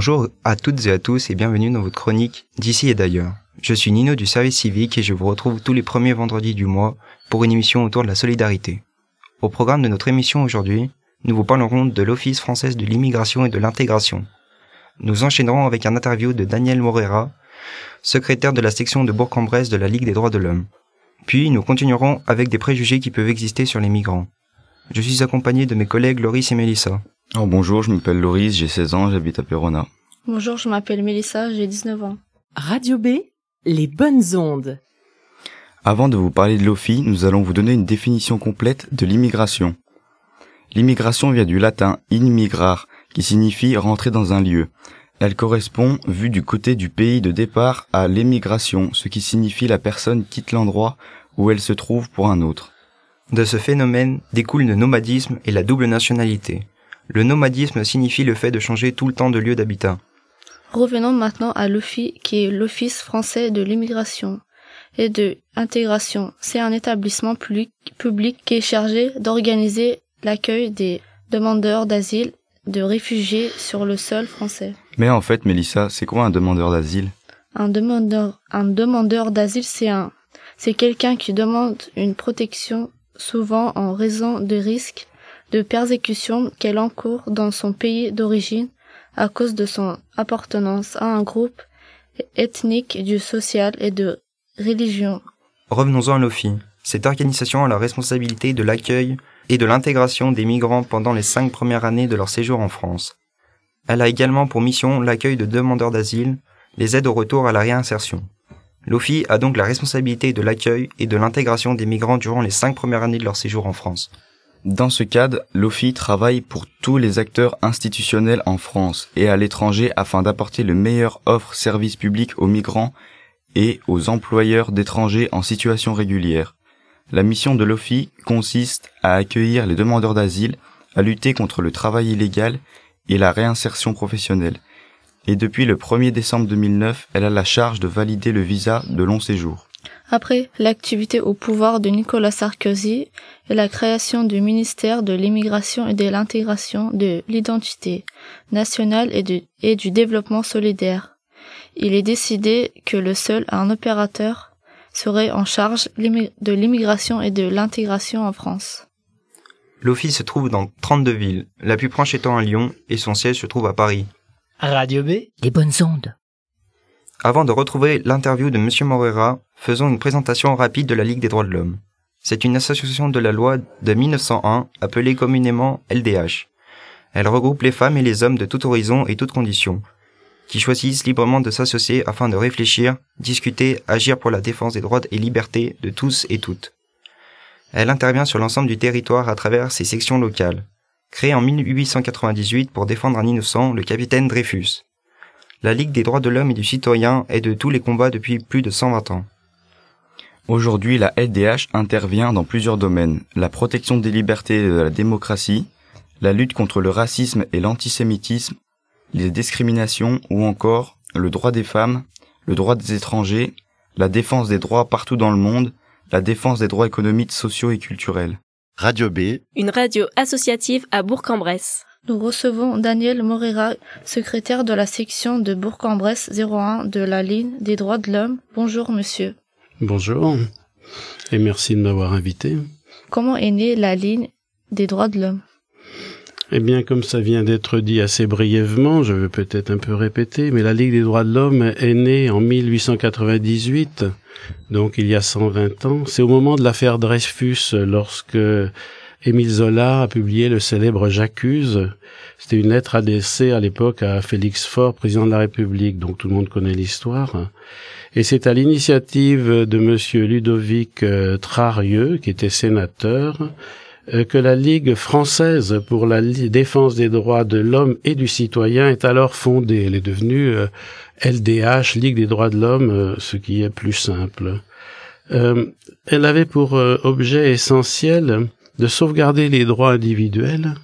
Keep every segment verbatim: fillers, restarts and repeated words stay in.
Bonjour à toutes et à tous et bienvenue dans votre chronique d'ici et d'ailleurs. Je suis Nino du service civique et je vous retrouve tous les premiers vendredis du mois pour une émission autour de la solidarité. Au programme de notre émission aujourd'hui, nous vous parlerons de l'Office français de l'immigration et de l'intégration. Nous enchaînerons avec un interview de Daniel Morera, secrétaire de la section de Bourg-en-Bresse de la Ligue des droits de l'homme. Puis nous continuerons avec des préjugés qui peuvent exister sur les migrants. Je suis accompagné de mes collègues Loris et Mélissa. Oh, bonjour, je m'appelle Loris, j'ai seize ans, j'habite à Péronne. Bonjour, je m'appelle Mélissa, j'ai dix-neuf ans. Radio B, les bonnes ondes. Avant de vous parler de l'O F I, nous allons vous donner une définition complète de l'immigration. L'immigration vient du latin immigrar, qui signifie rentrer dans un lieu. Elle correspond, vue du côté du pays de départ, à l'émigration, ce qui signifie la personne quitte l'endroit où elle se trouve pour un autre. De ce phénomène découle le nomadisme et la double nationalité. Le nomadisme signifie le fait de changer tout le temps de lieu d'habitat. Revenons maintenant à l'O F I, qui est l'Office français de l'immigration et de l'intégration. C'est un établissement public, public qui est chargé d'organiser l'accueil des demandeurs d'asile, de réfugiés sur le sol français. Mais en fait, Mélissa, c'est quoi un demandeur d'asile ? Un demandeur, un demandeur d'asile, c'est un, c'est quelqu'un qui demande une protection, souvent en raison de risques de persécution qu'elle encourt dans son pays d'origine à cause de son appartenance à un groupe ethnique, du social et de religion. Revenons-en à l'O F I. Cette organisation a la responsabilité de l'accueil et de l'intégration des migrants pendant les cinq premières années de leur séjour en France. Elle a également pour mission l'accueil de demandeurs d'asile, les aides au retour à la réinsertion. L'O F I a donc la responsabilité de l'accueil et de l'intégration des migrants durant les cinq premières années de leur séjour en France. Dans ce cadre, l'O F I travaille pour tous les acteurs institutionnels en France et à l'étranger afin d'apporter le meilleur offre service public aux migrants et aux employeurs d'étrangers en situation régulière. La mission de l'O F I consiste à accueillir les demandeurs d'asile, à lutter contre le travail illégal et la réinsertion professionnelle. Et depuis le premier décembre deux mille neuf, elle a la charge de valider le visa de long séjour. Après l'activité au pouvoir de Nicolas Sarkozy et la création du ministère de l'immigration et de l'intégration, de l'identité nationale et, de, et du développement solidaire, il est décidé que le seul un opérateur serait en charge de l'immigration et de l'intégration en France. L'Office se trouve dans trente-deux villes, la plus proche étant à Lyon et son siège se trouve à Paris. Radio B, les bonnes ondes. Avant de retrouver l'interview de Monsieur Morera, faisons une présentation rapide de la Ligue des droits de l'homme. C'est une association de la loi de mille neuf cent un, appelée communément L D H. Elle regroupe les femmes et les hommes de tout horizon et toutes conditions, qui choisissent librement de s'associer afin de réfléchir, discuter, agir pour la défense des droits et libertés de tous et toutes. Elle intervient sur l'ensemble du territoire à travers ses sections locales. Créée en mille huit cent quatre-vingt-dix-huit pour défendre un innocent, le capitaine Dreyfus. La Ligue des droits de l'homme et du citoyen est de tous les combats depuis plus de cent vingt ans. Aujourd'hui, la L D H intervient dans plusieurs domaines. La protection des libertés et de la démocratie, la lutte contre le racisme et l'antisémitisme, les discriminations ou encore le droit des femmes, le droit des étrangers, la défense des droits partout dans le monde, la défense des droits économiques, sociaux et culturels. Radio B, une radio associative à Bourg-en-Bresse. Nous recevons Daniel Morera, secrétaire de la section de Bourg-en-Bresse zéro un de la ligne des droits de l'homme. Bonjour monsieur. Bonjour et merci de m'avoir invité. Comment est née la ligne des droits de l'homme ? Eh bien, comme ça vient d'être dit assez brièvement, je vais peut-être un peu répéter, mais la Ligue des droits de l'homme est née en mille huit cent quatre-vingt-dix-huit, donc il y a cent vingt ans. C'est au moment de l'affaire Dreyfus, lorsque Émile Zola a publié le célèbre J'accuse. C'était une lettre adressée à l'époque à Félix Faure, président de la République, donc tout le monde connaît l'histoire. Et c'est à l'initiative de monsieur Ludovic Trarieux, qui était sénateur, que la Ligue française pour la défense des droits de l'homme et du citoyen est alors fondée. Elle est devenue euh, L D H, Ligue des droits de l'homme, euh, ce qui est plus simple. Euh, elle avait pour euh, objet essentiel de sauvegarder les droits individuels,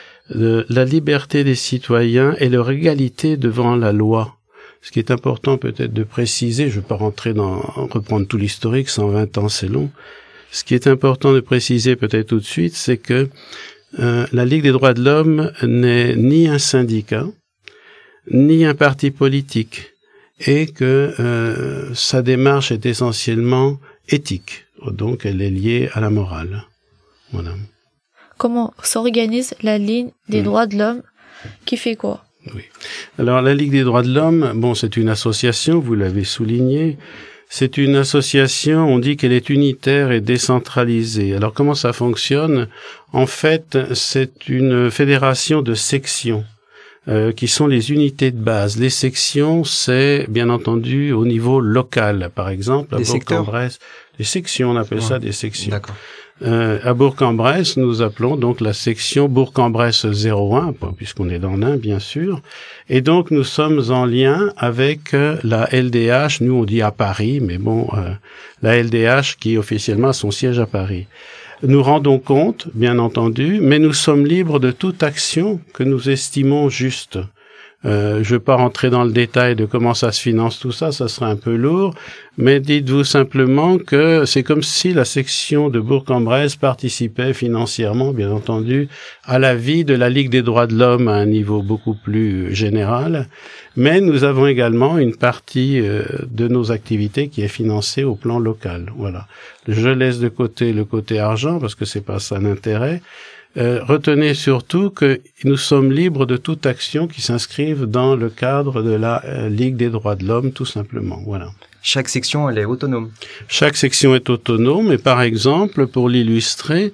de la liberté des citoyens et leur égalité devant la loi. Ce qui est important peut-être de préciser, je ne vais pas rentrer dans reprendre tout l'historique, cent vingt ans c'est long. Ce qui est important de préciser peut-être tout de suite, c'est que euh, la Ligue des droits de l'homme n'est ni un syndicat, ni un parti politique, et que euh, sa démarche est essentiellement éthique, donc elle est liée à la morale. Voilà. Comment s'organise la Ligue des mmh. droits de l'homme, qui fait quoi? Oui. Alors la Ligue des droits de l'homme, bon, c'est une association, vous l'avez souligné. C'est une association, on dit qu'elle est unitaire et décentralisée. Alors comment ça fonctionne? En fait, c'est une fédération de sections euh, qui sont les unités de base. Les sections, c'est bien entendu au niveau local. Par exemple, à Bourg-en-Bresse, les sections, on appelle ouais. ça des sections. D'accord. Euh, à Bourg-en-Bresse, nous appelons donc la section Bourg-en-Bresse zéro un, puisqu'on est dans l'Ain, bien sûr. Et donc, nous sommes en lien avec euh, la L D H, nous on dit à Paris, mais bon, euh, la L D H qui officiellement a son siège à Paris. Nous rendons compte, bien entendu, mais nous sommes libres de toute action que nous estimons juste. Euh, je ne vais pas rentrer dans le détail de comment ça se finance tout ça, ça serait un peu lourd, mais dites-vous simplement que c'est comme si la section de Bourg-en-Bresse participait financièrement, bien entendu, à la vie de la Ligue des droits de l'homme à un niveau beaucoup plus général, mais nous avons également une partie euh, de nos activités qui est financée au plan local. Voilà. Je laisse de côté le côté argent parce que c'est pas ça l'intérêt. Euh, retenez surtout que nous sommes libres de toute action qui s'inscrive dans le cadre de la euh, Ligue des droits de l'homme, tout simplement. Voilà. Chaque section, elle est autonome. Chaque section est autonome, et par exemple, pour l'illustrer,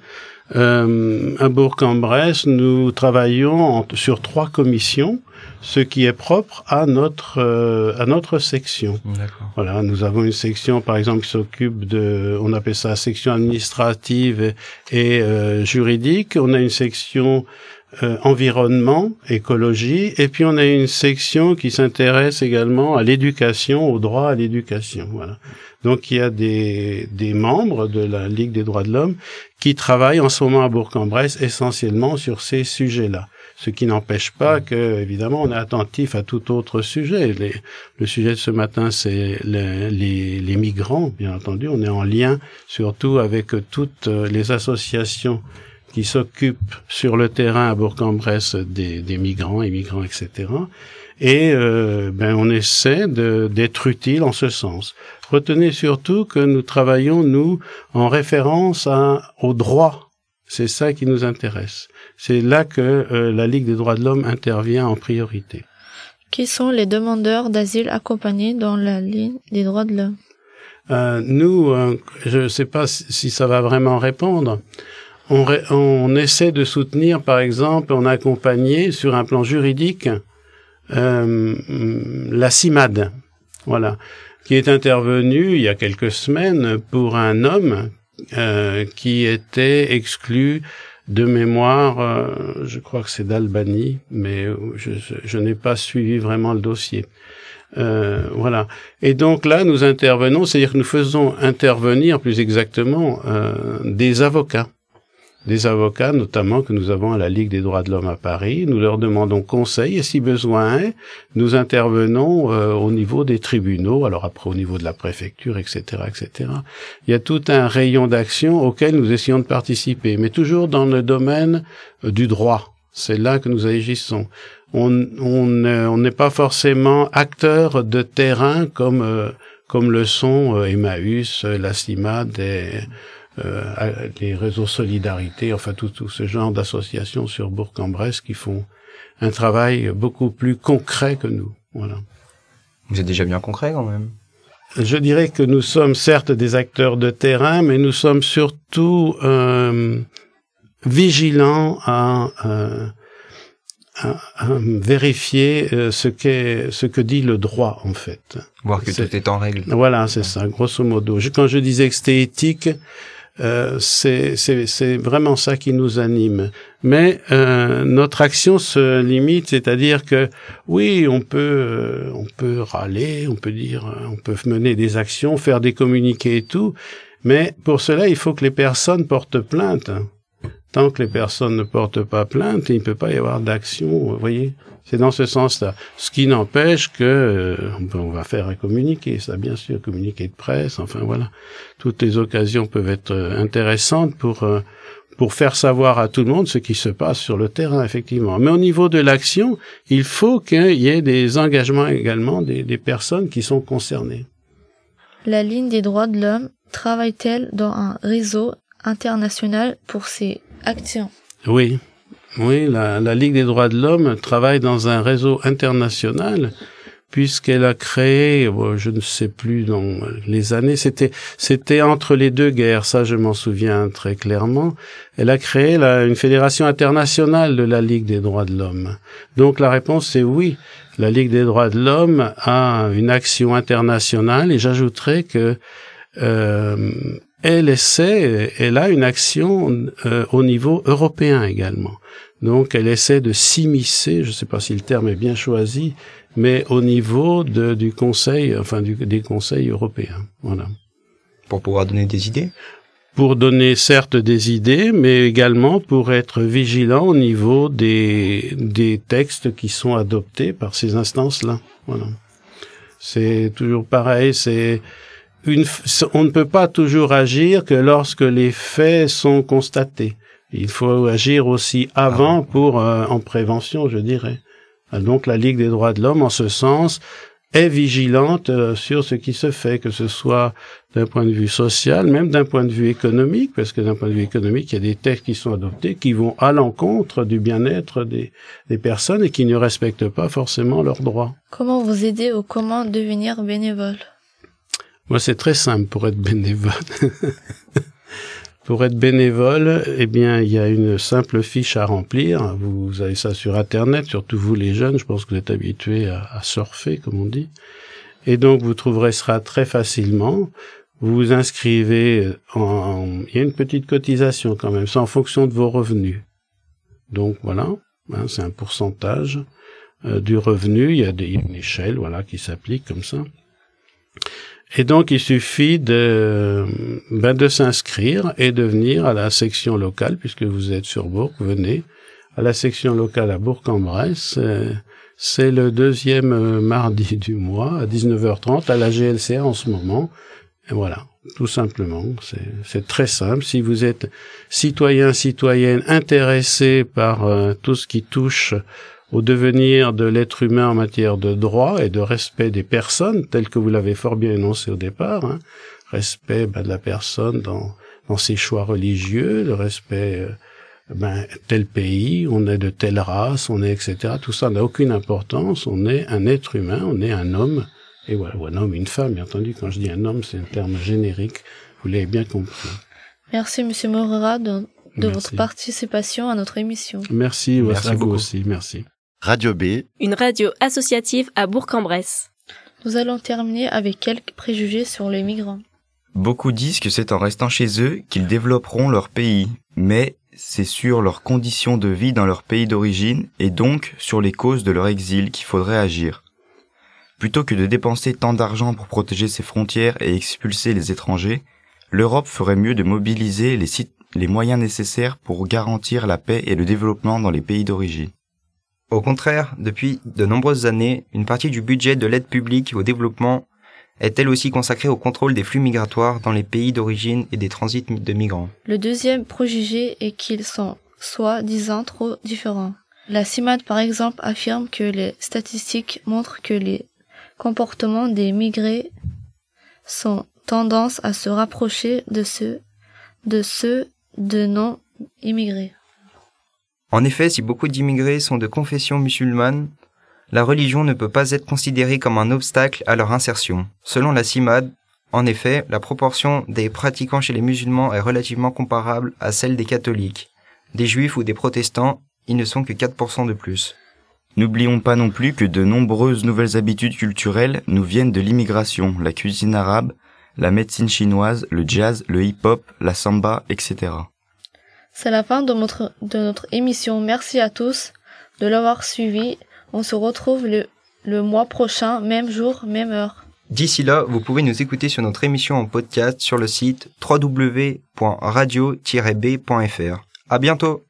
euh, à Bourg-en-Bresse, nous travaillons en, sur trois commissions, ce qui est propre à notre euh, à notre section. D'accord. Voilà, nous avons une section, par exemple, qui s'occupe de, on appelle ça section administrative et, et euh, juridique. On a une section euh, environnement, écologie, et puis on a une section qui s'intéresse également à l'éducation, au droit à l'éducation. Voilà. Donc il y a des des membres de la Ligue des droits de l'homme qui travaillent en ce moment à Bourg-en-Bresse essentiellement sur ces sujets-là. Ce qui n'empêche pas que, évidemment, on est attentif à tout autre sujet. Les, le sujet de ce matin, c'est les, les, les migrants, bien entendu. On est en lien surtout avec toutes les associations qui s'occupent sur le terrain à Bourg-en-Bresse des, des migrants, immigrants, et cetera. Et euh, ben, on essaie de, d'être utile en ce sens. Retenez surtout que nous travaillons, nous, en référence à, au droit. C'est ça qui nous intéresse. C'est là que euh, la Ligue des droits de l'homme intervient en priorité. Qui sont les demandeurs d'asile accompagnés dans la Ligue des droits de l'homme? euh, Nous, euh, je ne sais pas si, si ça va vraiment répondre. On, ré, on essaie de soutenir, par exemple, on a accompagné sur un plan juridique euh, la CIMAD, voilà, qui est intervenue il y a quelques semaines pour un homme Euh, qui était exclu de mémoire, euh, je crois que c'est d'Albanie, mais je, je, je n'ai pas suivi vraiment le dossier. Euh, voilà. Et donc là, nous intervenons, c'est-à-dire que nous faisons intervenir, plus exactement, euh, des avocats. Des avocats, notamment, que nous avons à la Ligue des droits de l'homme à Paris. Nous leur demandons conseil et, si besoin est, nous intervenons euh, au niveau des tribunaux, alors après au niveau de la préfecture, et cetera, et cetera. Il y a tout un rayon d'action auquel nous essayons de participer, mais toujours dans le domaine euh, du droit. C'est là que nous agissons. On on euh, on n'est pas forcément acteur de terrain comme euh, comme le sont euh, Emmaüs, la CIMAD et Euh, les réseaux Solidarité, enfin tout, tout ce genre d'associations sur Bourg-en-Bresse qui font un travail beaucoup plus concret que nous. Voilà. Vous êtes déjà bien concret quand même. Je dirais que nous sommes certes des acteurs de terrain, mais nous sommes surtout euh, vigilants à, euh, à, à vérifier euh, ce qu'est, ce que dit le droit en fait. Voir que c'est, tout est en règle. Voilà, c'est ça, grosso modo. Je, quand je disais que c'était éthique, Euh, c'est, c'est, c'est vraiment ça qui nous anime. Mais euh, notre action se limite, c'est-à-dire que oui, on peut, euh, on peut râler, on peut dire, on peut mener des actions, faire des communiqués et tout, mais pour cela, il faut que les personnes portent plainte. Tant que les personnes ne portent pas plainte, il ne peut pas y avoir d'action, vous voyez. C'est dans ce sens-là. Ce qui n'empêche que euh, on va faire un communiqué, ça bien sûr, communiqué de presse, enfin voilà. Toutes les occasions peuvent être intéressantes pour euh, pour faire savoir à tout le monde ce qui se passe sur le terrain, effectivement. Mais au niveau de l'action, il faut qu'il y ait des engagements également des, des personnes qui sont concernées. La Ligue des droits de l'homme travaille-t-elle dans un réseau international pour ses actions? Oui, oui, la, la Ligue des droits de l'homme travaille dans un réseau international puisqu'elle a créé, bon, je ne sais plus dans les années, c'était c'était entre les deux guerres, ça je m'en souviens très clairement. Elle a créé la, une fédération internationale de la Ligue des droits de l'homme. Donc la réponse c'est oui. La Ligue des droits de l'homme a une action internationale et j'ajouterais que euh, elle essaie, elle a une action euh, au niveau européen également. Donc elle essaie de s'immiscer, je ne sais pas si le terme est bien choisi, mais au niveau de, du Conseil, enfin du, des conseils européens. Voilà. Pour pouvoir donner des idées? Pour donner certes des idées, mais également pour être vigilant au niveau des, des textes qui sont adoptés par ces instances-là. Voilà. C'est toujours pareil, c'est une, on ne peut pas toujours agir que lorsque les faits sont constatés. Il faut agir aussi avant pour, euh, en prévention, je dirais. Donc la Ligue des droits de l'homme, en ce sens, est vigilante euh, sur ce qui se fait, que ce soit d'un point de vue social, même d'un point de vue économique, parce que d'un point de vue économique, il y a des textes qui sont adoptés qui vont à l'encontre du bien-être des, des personnes et qui ne respectent pas forcément leurs droits. Comment vous aider ou comment devenir bénévole? Moi, c'est très simple pour être bénévole. Pour être bénévole, eh bien, il y a une simple fiche à remplir. Vous avez ça sur Internet, surtout vous les jeunes. Je pense que vous êtes habitués à, à surfer, comme on dit. Et donc, vous trouverez ça très facilement. Vous vous inscrivez en, en... Il y a une petite cotisation quand même. C'est en fonction de vos revenus. Donc, voilà. Hein, c'est un pourcentage euh, du revenu. Il y a des, une échelle, voilà, qui s'applique comme ça. Et donc, il suffit de, ben, de s'inscrire et de venir à la section locale, puisque vous êtes sur Bourg, venez à la section locale à Bourg-en-Bresse. C'est le deuxième mardi du mois, à dix-neuf heures trente, à la G L C A en ce moment. Et voilà, tout simplement. C'est, c'est très simple. Si vous êtes citoyen, citoyenne, intéressé par euh, tout ce qui touche au devenir de l'être humain en matière de droit et de respect des personnes, tel que vous l'avez fort bien énoncé au départ, hein. Respect ben, de la personne dans, dans ses choix religieux, le respect euh, ben, tel pays, on est de telle race, on est et cetera. Tout ça n'a aucune importance, on est un être humain, on est un homme, et voilà, ou un homme, une femme, bien entendu. Quand je dis un homme, c'est un terme générique, vous l'avez bien compris. Merci Monsieur Morera de, de Merci. votre participation à notre émission. Merci, Merci à vous beaucoup. aussi, merci. Radio B, Une radio associative à Bourg-en-Bresse. Nous allons terminer avec quelques préjugés sur les migrants. beaucoup disent que c'est en restant chez eux qu'ils développeront leur pays, mais c'est sur leurs conditions de vie dans leur pays d'origine et donc sur les causes de leur exil qu'il faudrait agir. Plutôt que de dépenser tant d'argent pour protéger ses frontières et expulser les étrangers, l'Europe ferait mieux de mobiliser les, sites, les moyens nécessaires pour garantir la paix et le développement dans les pays d'origine. Au contraire, depuis de nombreuses années, une partie du budget de l'aide publique au développement est elle aussi consacrée au contrôle des flux migratoires dans les pays d'origine et des transits de migrants. Le deuxième préjugé est qu'ils sont soi-disant trop différents. La CIMAD, par exemple, affirme que les statistiques montrent que les comportements des migrés sont tendance à se rapprocher de ceux de ceux de non-immigrés. En effet, si beaucoup d'immigrés sont de confession musulmane, la religion ne peut pas être considérée comme un obstacle à leur insertion. Selon la CIMAD, en effet, la proportion des pratiquants chez les musulmans est relativement comparable à celle des catholiques. Des juifs ou des protestants, ils ne sont que quatre pour cent de plus. N'oublions pas non plus que de nombreuses nouvelles habitudes culturelles nous viennent de l'immigration, la cuisine arabe, la médecine chinoise, le jazz, le hip-hop, la samba, et cetera. C'est la fin de notre, de notre émission. Merci à tous de l'avoir suivi. On se retrouve le, le mois prochain, même jour, même heure. D'ici là, vous pouvez nous écouter sur notre émission en podcast sur le site w w w point radio tiret b point f r. À bientôt!